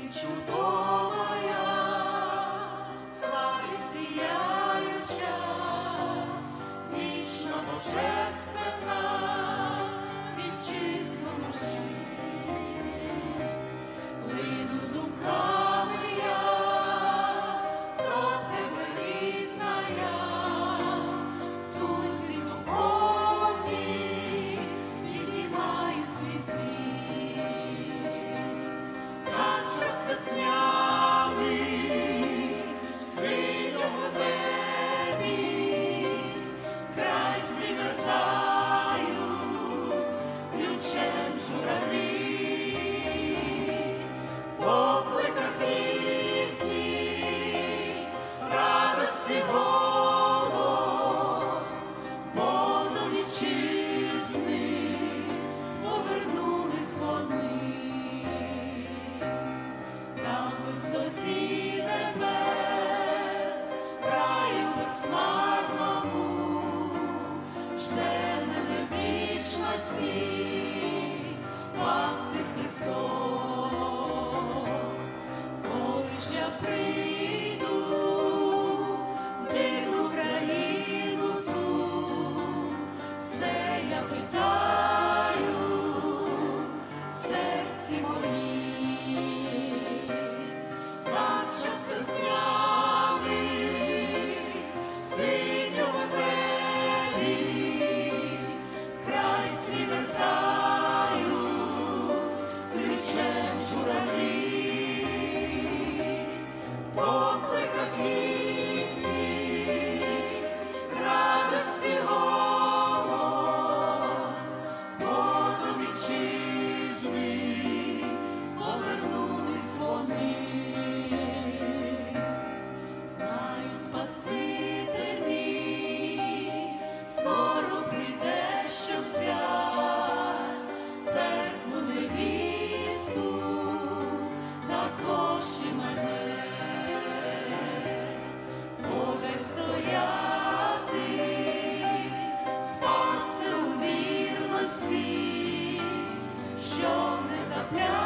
чудовая, славі сіяюча, вічно божественна, вітчизно душі. Лину думками я до тебе, рідна я, в тузі духовній піднімаю свій зір. Так час весняний в синьому небі, край свій вертаю ключем журавлі. В покликах їхній радості голос, бо до вітчизни повернулись вони. Там в висоті небес, краю безсмертному, жде мене в вічності пастир Христос. Коли ж я прийду в дивну країну ту, все я питаю в серці моїм. Так час весняний в синьому небі, край свій вертаю ключем журавлі. В покликах їхніх радості голос, бо до вітчизни повернулись вони. Знаю, Спаситель мій скоро прийде, щоб взять церкву невісту, також і мене. Буде стояти, спаси у вірності, щоб не запляти